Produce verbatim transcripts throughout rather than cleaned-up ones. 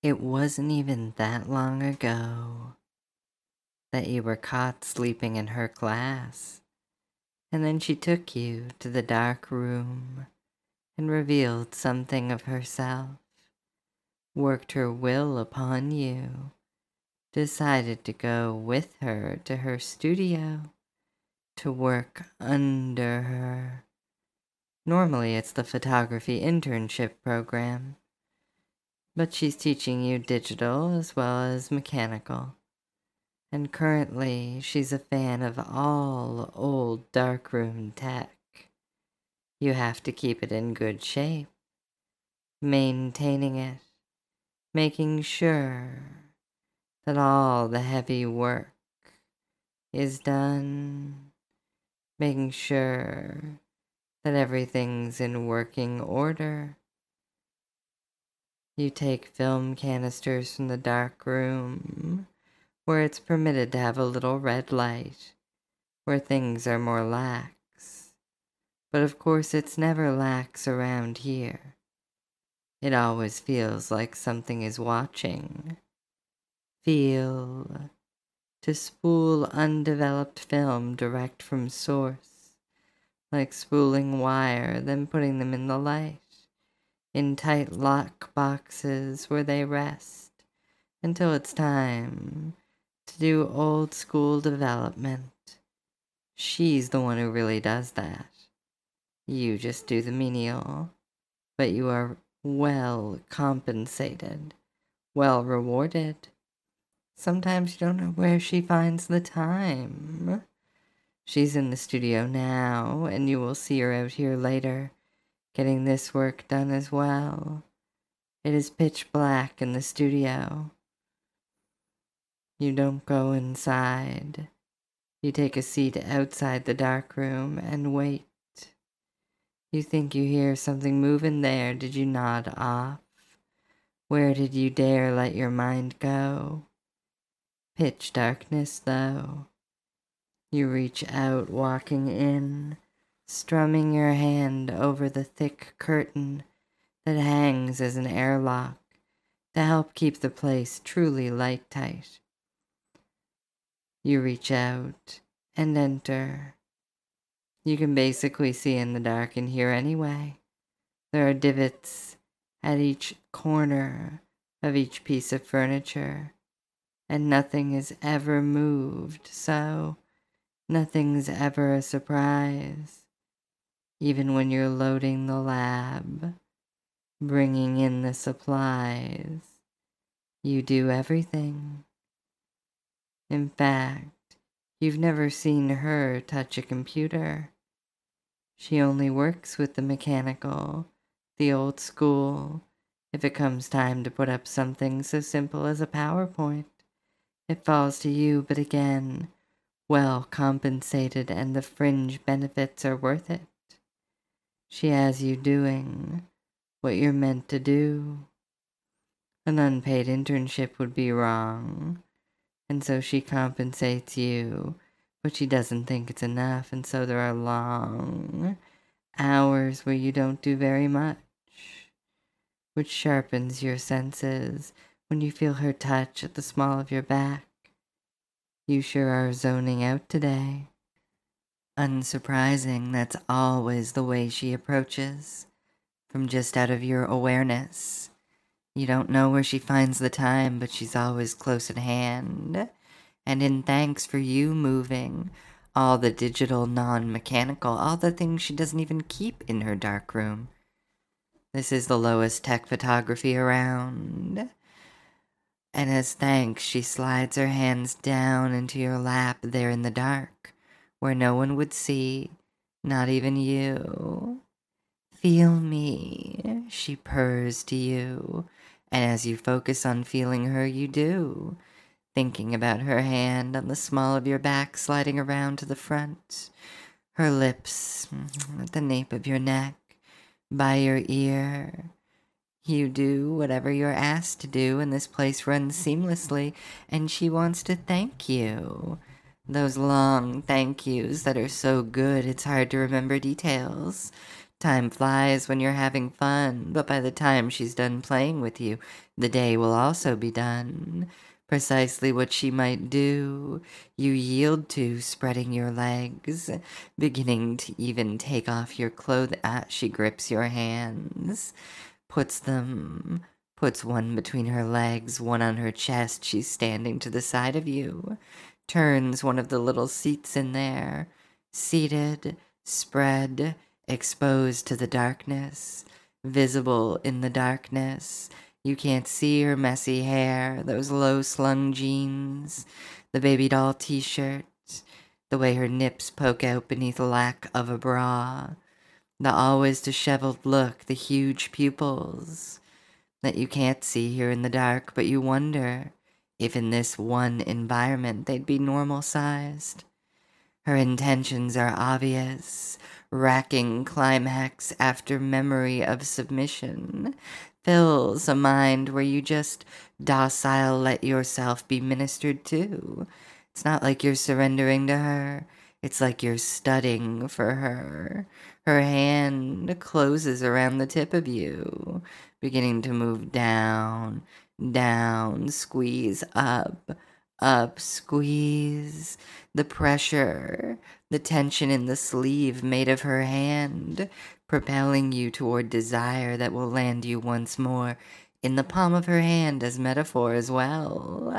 It wasn't even that long ago that you were caught sleeping in her class, and then she took you to the dark room and revealed something of herself, worked her will upon you, decided to go with her to her studio to work under her. Normally it's the photography internship program, but she's teaching you digital as well as mechanical. And currently, she's a fan of all old darkroom tech. You have to keep it in good shape, maintaining it, making sure that all the heavy work is done, making sure that everything's in working order. You take film canisters from the dark room, where it's permitted to have a little red light, where things are more lax. But of course it's never lax around here. It always feels like something is watching. Feel to spool undeveloped film direct from source, like spooling wire, then putting them in the light, in tight lock boxes where they rest, until it's time to do old school development. She's the one who really does that. You just do the menial, but you are well compensated, well rewarded. Sometimes you don't know where she finds the time. She's in the studio now, and you will see her out here later, getting this work done as well. It is pitch black in the studio. You don't go inside. You take a seat outside the dark room and wait. You think you hear something moving there. Did you nod off? Where did you dare let your mind go? Pitch darkness, though. You reach out, walking in, strumming your hand over the thick curtain that hangs as an airlock to help keep the place truly light-tight. You reach out and enter. You can basically see in the dark and hear anyway. There are divots at each corner of each piece of furniture, and nothing is ever moved, so nothing's ever a surprise. Even when you're loading the lab, bringing in the supplies, you do everything. In fact, you've never seen her touch a computer. She only works with the mechanical, the old school, if it comes time to put up something so simple as a PowerPoint. It falls to you, but again, well compensated, and the fringe benefits are worth it. She has you doing what you're meant to do. An unpaid internship would be wrong, and so she compensates you, but she doesn't think it's enough, and so there are long hours where you don't do very much, which sharpens your senses when you feel her touch at the small of your back. You sure are zoning out today. Unsurprising, that's always the way she approaches, from just out of your awareness. You don't know where she finds the time, but she's always close at hand. And in thanks for you moving all the digital, non-mechanical, all the things she doesn't even keep in her dark room. This is the lowest tech photography around. And as thanks, she slides her hands down into your lap there in the dark, where no one would see, not even you. Feel me, she purrs to you, and as you focus on feeling her, you do, thinking about her hand on the small of your back sliding around to the front, her lips at the nape of your neck, by your ear. You do whatever you're asked to do, and this place runs seamlessly, and she wants to thank you. Those long thank yous that are so good it's hard to remember details. Time flies when you're having fun, but by the time she's done playing with you, the day will also be done. Precisely what she might do, you yield to, spreading your legs, beginning to even take off your clothes as she grips your hands, puts them, puts one between her legs, one on her chest. She's standing to the side of you, turns one of the little seats in there, seated, spread, exposed to the darkness, visible in the darkness. You can't see her messy hair, those low-slung jeans, the baby doll t-shirt, the way her nips poke out beneath lack of a bra, the always disheveled look, the huge pupils that you can't see here in the dark, but you wonder if in this one environment they'd be normal-sized. Her intentions are obvious, racking climax after memory of submission, fills a mind where you just docile let yourself be ministered to. It's not like you're surrendering to her. It's like you're studying for her. Her hand closes around the tip of you, beginning to move down, down, squeeze up, up, squeeze. The pressure, the tension in the sleeve made of her hand, propelling you toward desire that will land you once more in the palm of her hand as metaphor as well.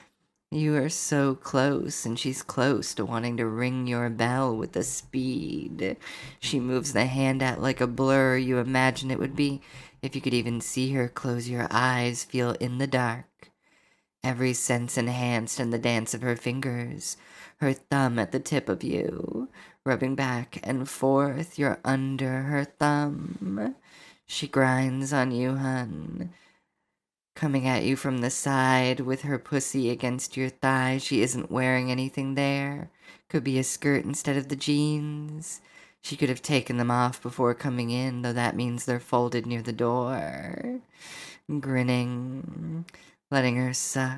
You are so close, and she's close to wanting to ring your bell with the speed. She moves the hand out like a blur. You imagine it would be if you could even see her. Close your eyes, feel in the dark. Every sense enhanced in the dance of her fingers, her thumb at the tip of you, rubbing back and forth. You're under her thumb. She grinds on you, hun. Coming at you from the side with her pussy against your thigh. She isn't wearing anything there. Could be a skirt instead of the jeans. She could have taken them off before coming in, though that means they're folded near the door. Grinning, letting her suck,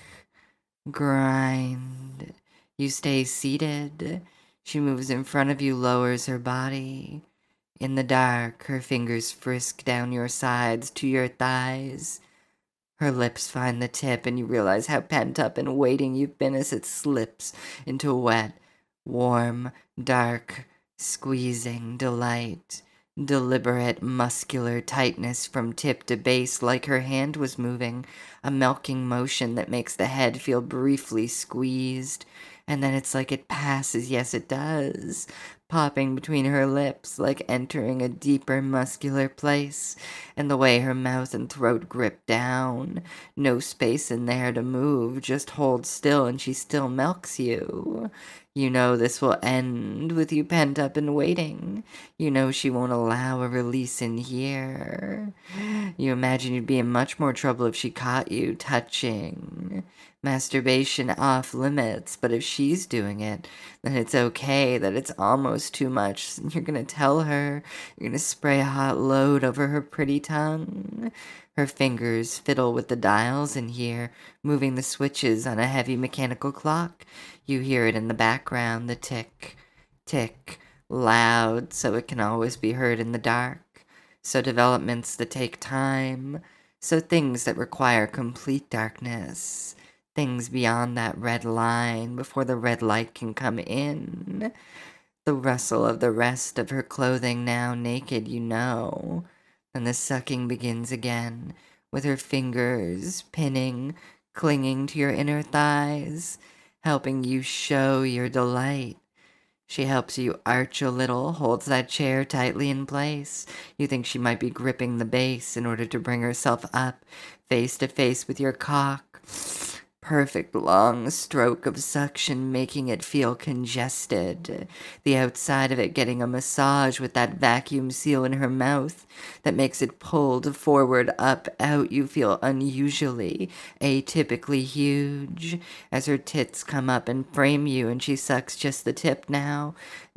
grind. You stay seated. She moves in front of you, lowers her body. In the dark, her fingers frisk down your sides to your thighs. Her lips find the tip, and you realize how pent up and waiting you've been as it slips into wet, warm, dark, squeezing delight. Deliberate, muscular tightness from tip to base, like her hand was moving, a milking motion that makes the head feel briefly squeezed, and then it's like it passes, yes it does, popping between her lips, like entering a deeper muscular place, and the way her mouth and throat grip down, no space in there to move, just hold still, and she still milks you. You know this will end with you pent up and waiting. You know she won't allow a release in here. You imagine you'd be in much more trouble if she caught you touching. Masturbation off limits, but if she's doing it, then it's okay that it's almost too much. You're gonna tell her, you're gonna spray a hot load over her pretty tongue. Her fingers fiddle with the dials in here, moving the switches on a heavy mechanical clock. You hear it in the background, the tick, tick, loud, so it can always be heard in the dark. So developments that take time, so things that require complete darkness, things beyond that red line before the red light can come in. The rustle of the rest of her clothing now naked, you know. And the sucking begins again, with her fingers pinning, clinging to your inner thighs, helping you show your delight. She helps you arch a little, holds that chair tightly in place. You think she might be gripping the base in order to bring herself up, face to face with your cock. Perfect long stroke of suction, making it feel congested. The outside of it getting a massage with that vacuum seal in her mouth that makes it pulled forward, up, out. You feel unusually, atypically huge as her tits come up and frame you, and she sucks just the tip now.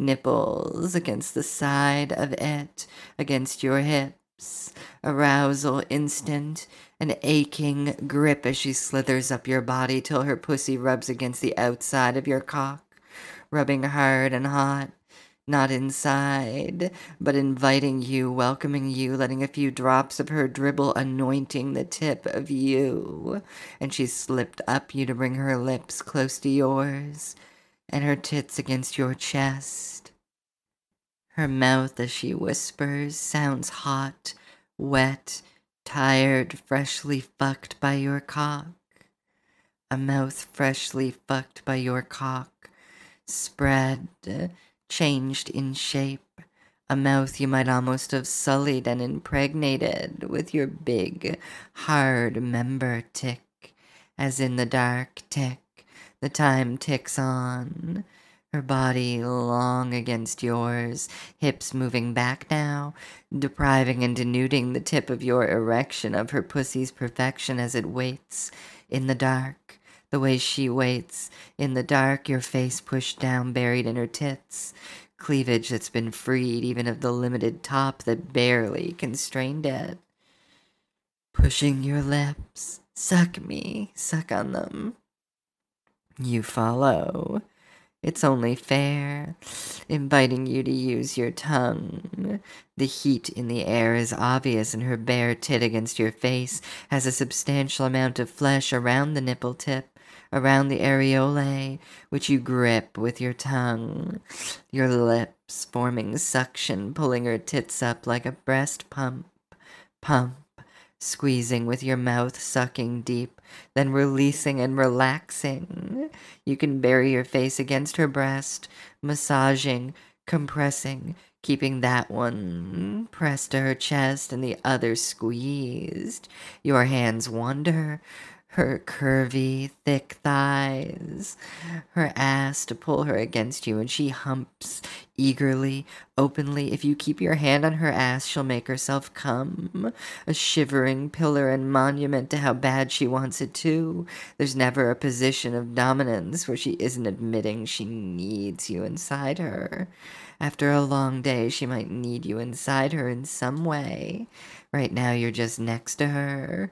Nipples against the side of it, against your hips. Arousal instant. An aching grip as she slithers up your body till her pussy rubs against the outside of your cock, rubbing hard and hot. not inside, but inviting you, welcoming you, letting a few drops of her dribble anointing the tip of you. And she slipped up you to bring her lips close to yours, and her tits against your chest. Her mouth, as she whispers, sounds hot, wet, tired, freshly fucked by your cock. A mouth freshly fucked by your cock, spread, changed in shape, a mouth you might almost have sullied and impregnated with your big, hard member tick, as in the dark tick, the time ticks on. Her body long against yours, hips moving back now, depriving and denuding the tip of your erection of her pussy's perfection as it waits in the dark. The way she waits, in the dark, your face pushed down, buried in her tits. Cleavage that's been freed even of the limited top that barely constrained it. Pushing your lips, suck me, suck on them. You follow. It's only fair, inviting you to use your tongue. The heat in the air is obvious, and her bare tit against your face has a substantial amount of flesh around the nipple tip, around the areolae, which you grip with your tongue. Your lips forming suction, pulling her tits up like a breast pump, pump. Squeezing with your mouth, sucking deep, then releasing and relaxing. You can bury your face against her breast, massaging, compressing, keeping that one pressed to her chest and the other squeezed. Your hands wander, her curvy, thick thighs, her ass to pull her against you, and she humps eagerly, openly. If you keep your hand on her ass, she'll make herself come, a shivering pillar and monument to how bad she wants it too. There's never a position of dominance where she isn't admitting she needs you inside her. After a long day, she might need you inside her in some way. Right now, you're just next to her,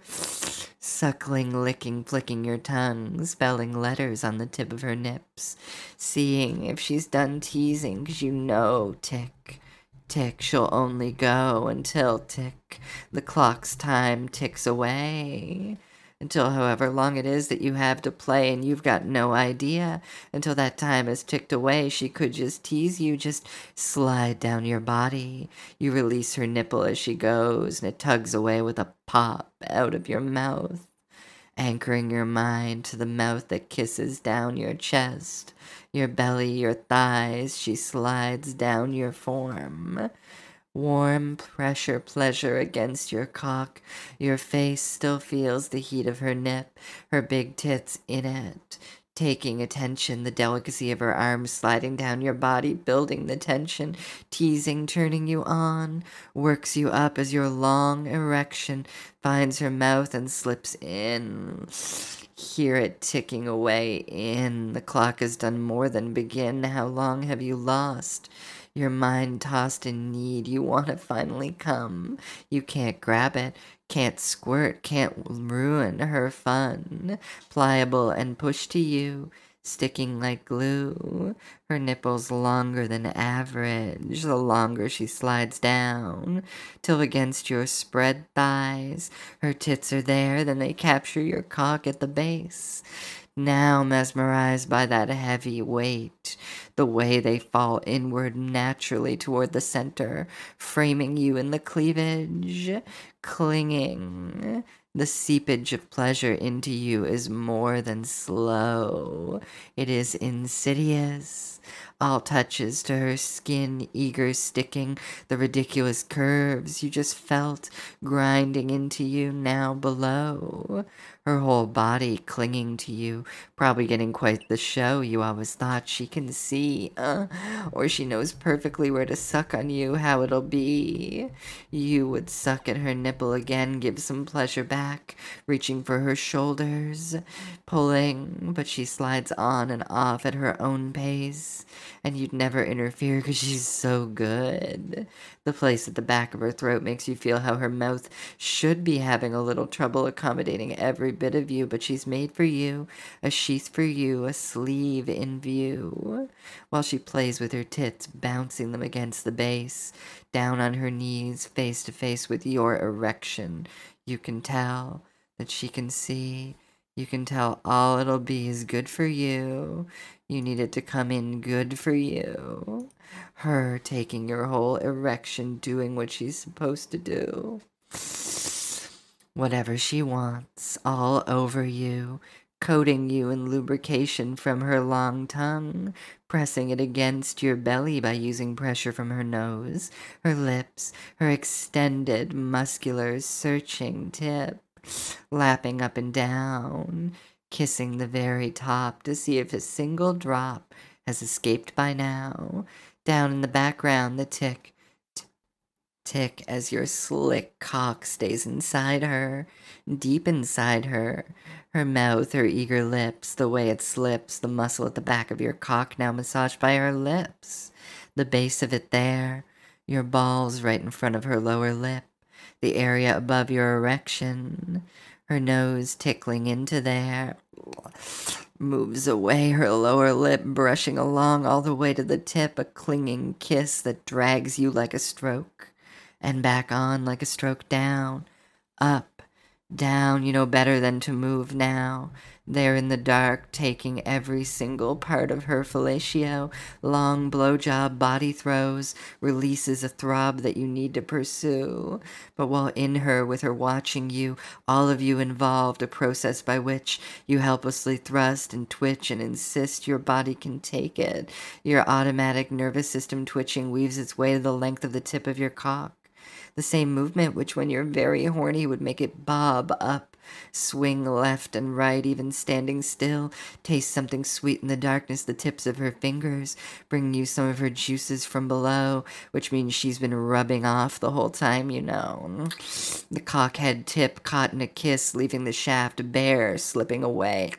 suckling, licking, flicking your tongue, spelling letters on the tip of her nips, seeing if she's done teasing, 'cause you know, tick, tick, she'll only go until, tick, the clock's time ticks away. Until however long it is that you have to play and you've got no idea. Until that time has ticked away, she could just tease you, just slide down your body. You release her nipple as she goes, and it tugs away with a pop out of your mouth, anchoring your mind to the mouth that kisses down your chest, your belly, your thighs. She slides down your form. Warm pressure pleasure against your cock. Your face still feels the heat of her nip, her big tits in it. Taking attention, the delicacy of her arms sliding down your body, building the tension, teasing, turning you on, works you up as your long erection finds her mouth and slips in. Hear it ticking away in. The clock has done more than begin. How long have you lost? Your mind tossed in need. You want to finally come. You can't grab it, can't squirt, can't ruin her fun. Pliable and pushed to you, sticking like glue. Her nipples longer than average, the longer she slides down, till against your spread thighs, her tits are there, then they capture your cock at the base. Now mesmerized by that heavy weight, the way they fall inward naturally toward the center, framing you in the cleavage, clinging. The seepage of pleasure into you is more than slow. It is insidious. All touches to her skin, eager sticking, the ridiculous curves you just felt grinding into you now below. Her whole body clinging to you, probably getting quite the show you always thought she can see, uh, or she knows perfectly where to suck on you, how it'll be. You would suck at her nipple again, give some pleasure back, reaching for her shoulders, pulling, but she slides on and off at her own pace. and you'd never interfere because she's so good. The place at the back of her throat makes you feel how her mouth should be having a little trouble accommodating every bit of you, but she's made for you, a sheath for you, a sleeve in view. While she plays with her tits, bouncing them against the base, down on her knees, face to face with your erection, you can tell that she can see. You can tell all it'll be is good for you. You need it to come in good for you. Her taking your whole erection, doing what she's supposed to do. Whatever she wants, all over you, coating you in lubrication from her long tongue, pressing it against your belly by using pressure from her nose, her lips, her extended, muscular, searching tip, lapping up and down, kissing the very top to see if a single drop has escaped by now. Down in the background, the tick, t- tick as your slick cock stays inside her, deep inside her. Her mouth, her eager lips, the way it slips, the muscle at the back of your cock now massaged by her lips. The base of it there, your balls right in front of her lower lip, the area above your erection, her nose tickling into there, moves away her lower lip, brushing along all the way to the tip, a clinging kiss that drags you like a stroke, and back on like a stroke down, up, down, you know better than to move now. There in the dark, taking every single part of her fellatio, long blowjob body throws, releases a throb that you need to pursue. But while in her, with her watching you, all of you involved, a process by which you helplessly thrust and twitch and insist your body can take it. Your automatic nervous system twitching weaves its way to the length of the tip of your cock. The same movement which, when you're very horny, would make it bob up, swing left and right, even standing still, taste something sweet in the darkness, the tips of her fingers, bring you some of her juices from below, which means she's been rubbing off the whole time, you know. The cockhead tip caught in a kiss, leaving the shaft bare, slipping away.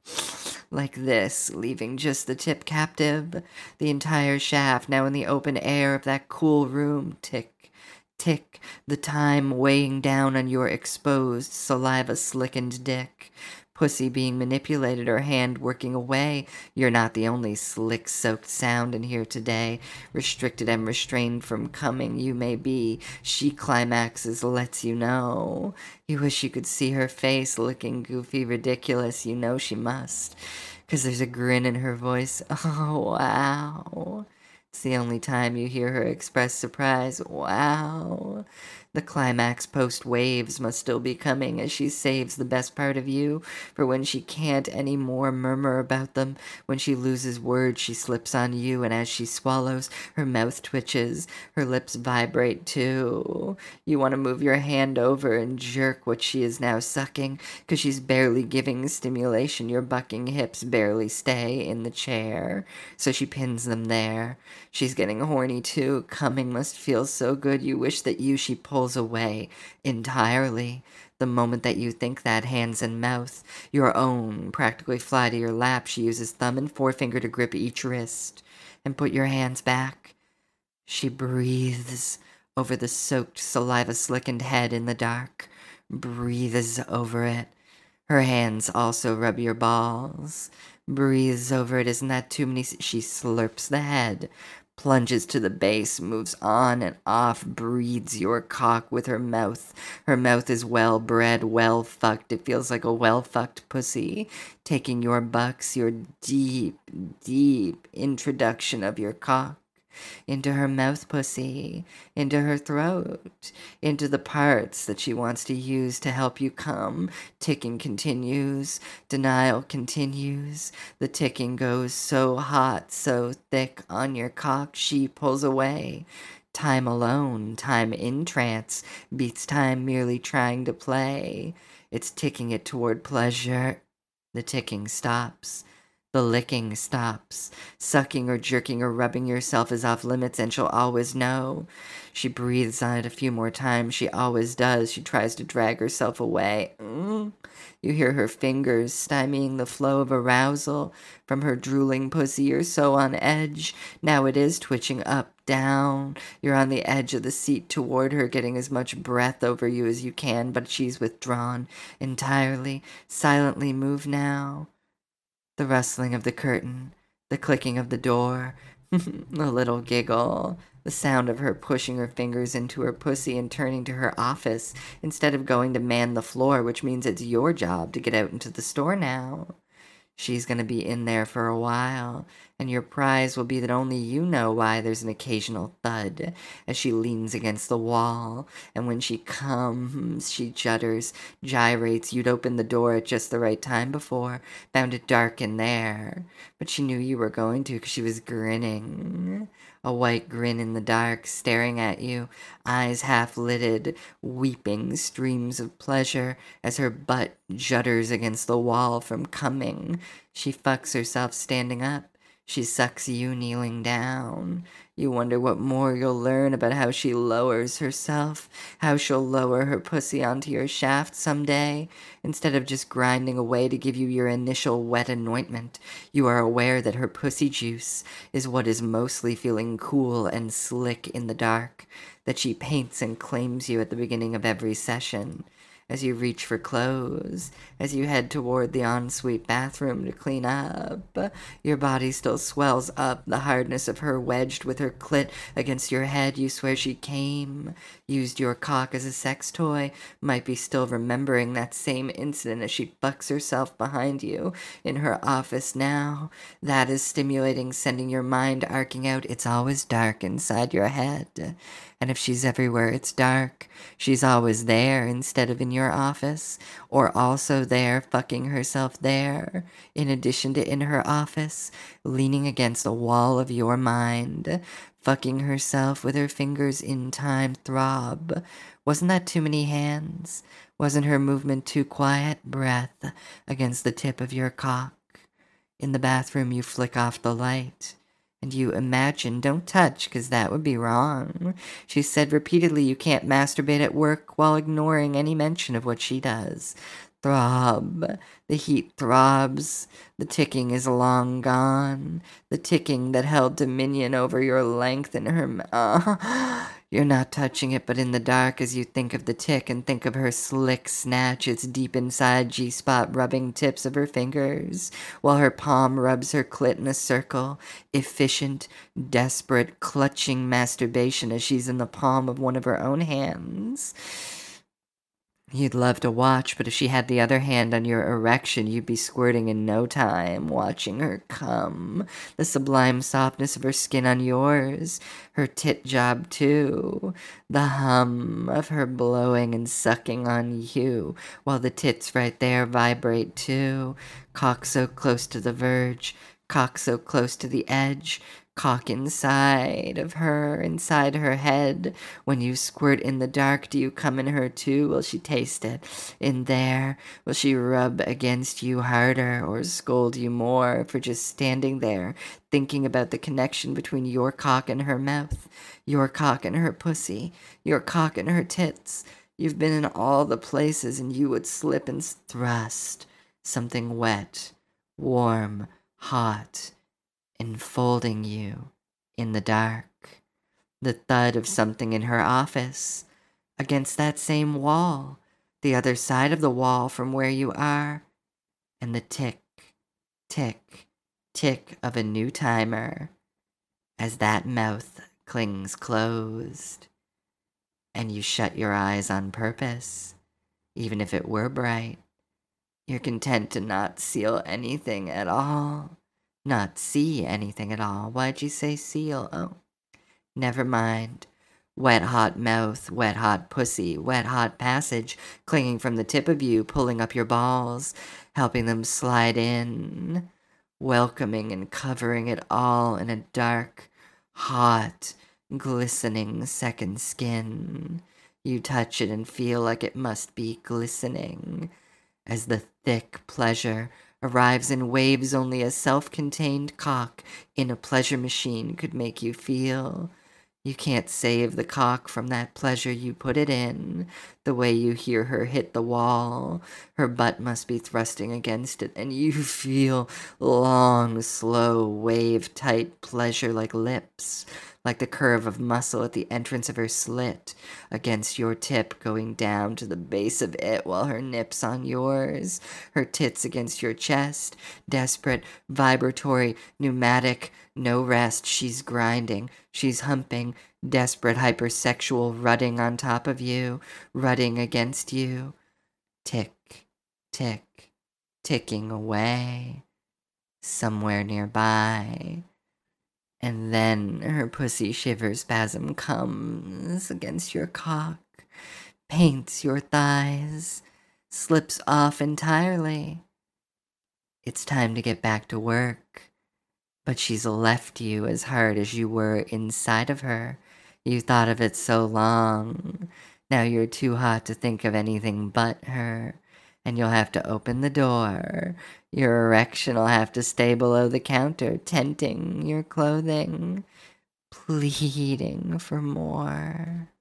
Like this, leaving just the tip captive. The entire shaft now in the open air of that cool room, tick, tick, the time weighing down on your exposed, saliva-slickened dick. Pussy being manipulated, or hand working away. You're not the only slick-soaked sound in here today. Restricted and restrained from coming you may be. She climaxes, lets you know. You wish you could see her face, looking goofy, ridiculous. You know she must, 'cause there's a grin in her voice. Oh, wow. It's the only time you hear her express surprise. Wow. The climax post waves must still be coming as she saves the best part of you for when she can't any more murmur about them. When she loses words, she slips on you, and as she swallows, her mouth twitches, her lips vibrate too. You want to move your hand over and jerk what she is now sucking, 'cause she's barely giving stimulation. Your bucking hips barely stay in the chair, so she pins them there. She's getting horny too. Coming must feel so good you wish that you she pulls away entirely. The moment that you think that, hands and mouth, your own, practically fly to your lap. She uses thumb and forefinger to grip each wrist and put your hands back. She breathes over the soaked, saliva-slickened head in the dark. Breathes over it. Her hands also rub your balls. Breathes over it. Isn't that too many? She slurps the head, plunges to the base, moves on and off, breathes your cock with her mouth. Her mouth is well bred, well fucked. It feels like a well fucked pussy, taking your bucks, your deep, deep introduction of your cock into her mouth pussy, into her throat, into the parts that she wants to use to help you come. Ticking continues, denial continues. The ticking goes so hot, so thick on your cock, she pulls away. Time alone, time in trance, beats time merely trying to play. It's ticking it toward pleasure. The ticking stops. The licking stops. Sucking or jerking or rubbing yourself is off limits, and she'll always know. She breathes on it a few more times. She always does. She tries to drag herself away. Mm. You hear her fingers stymieing the flow of arousal from her drooling pussy. You're so on edge. Now it is twitching up, down. You're on the edge of the seat toward her, getting as much breath over you as you can, but she's withdrawn entirely. Silently move now. The rustling of the curtain, the clicking of the door, the little giggle, the sound of her pushing her fingers into her pussy and turning to her office instead of going to man the floor, which means it's your job to get out into the store now. She's going to be in there for a while, and your prize will be that only you know why there's an occasional thud as she leans against the wall, and when she comes, she judders, gyrates. You'd opened the door at just the right time before, found it dark in there, but she knew you were going to because she was grinning. A white grin in the dark, staring at you, eyes half-lidded, weeping streams of pleasure as her butt judders against the wall from coming. She fucks herself standing up. She sucks you kneeling down. You wonder what more you'll learn about how she lowers herself, how she'll lower her pussy onto your shaft someday. Instead of just grinding away to give you your initial wet anointment, you are aware that her pussy juice is what is mostly feeling cool and slick in the dark, that she paints and claims you at the beginning of every session. As you reach for clothes, as you head toward the ensuite bathroom to clean up, your body still swells up, the hardness of her wedged with her clit against your head. You swear she came, used your cock as a sex toy, might be still remembering that same incident as she fucks herself behind you in her office now. That is stimulating, sending your mind arcing out. It's always dark inside your head. And if she's everywhere, it's dark. She's always there instead of in your office, or also there fucking herself there, in addition to in her office, leaning against a wall of your mind, fucking herself with her fingers in time throb. Wasn't that too many hands? Wasn't her movement too quiet? Breath against the tip of your cock. In the bathroom, you flick off the light. And you imagine, don't touch, because that would be wrong. She said repeatedly you can't masturbate at work while ignoring any mention of what she does. Throb. The heat throbs. The ticking is long gone. The ticking that held dominion over your length in her mouth. You're not touching it, but in the dark as you think of the tick and think of her slick snatch, it's deep inside G-spot rubbing tips of her fingers, while her palm rubs her clit in a circle, efficient, desperate, clutching masturbation as she's in the palm of one of her own hands. You'd love to watch, but if she had the other hand on your erection, you'd be squirting in no time, watching her come. The sublime softness of her skin on yours, her tit job too, the hum of her blowing and sucking on you, while the tits right there vibrate too. Cock so close to the verge, cock so close to the edge, cock inside of her, inside her head. When you squirt in the dark, do you come in her too? Will she taste it in there? Will she rub against you harder or scold you more for just standing there, thinking about the connection between your cock and her mouth, your cock and her pussy, your cock and her tits? You've been in all the places and you would slip and thrust something wet, warm, hot, enfolding you in the dark. The thud of something in her office against that same wall, the other side of the wall from where you are, and the tick, tick, tick of a new timer as that mouth clings closed, and you shut your eyes on purpose, even if it were bright. You're content to not seal anything at all. Not see anything at all. Why'd you say seal? Oh, never mind. Wet hot mouth, wet hot pussy, wet hot passage, clinging from the tip of you, pulling up your balls, helping them slide in, welcoming and covering it all in a dark, hot, glistening second skin. You touch it and feel like it must be glistening, as the thick pleasure arrives in waves only a self-contained cock in a pleasure machine could make you feel. You can't save the cock from that pleasure you put it in. The way you hear her hit the wall, her butt must be thrusting against it, and you feel long, slow, wave-tight pleasure like lips, like the curve of muscle at the entrance of her slit, against your tip going down to the base of it while her nips on yours, her tits against your chest, desperate, vibratory, pneumatic, no rest, she's grinding, she's humping, desperate, hypersexual, rutting on top of you, rutting against you. Tick, tick, ticking away, somewhere nearby. And then her pussy shiver spasm comes against your cock, paints your thighs, slips off entirely. It's time to get back to work. But she's left you as hard as you were inside of her. You thought of it so long. Now you're too hot to think of anything but her. And you'll have to open the door. Your erection'll have to stay below the counter, tenting your clothing, pleading for more.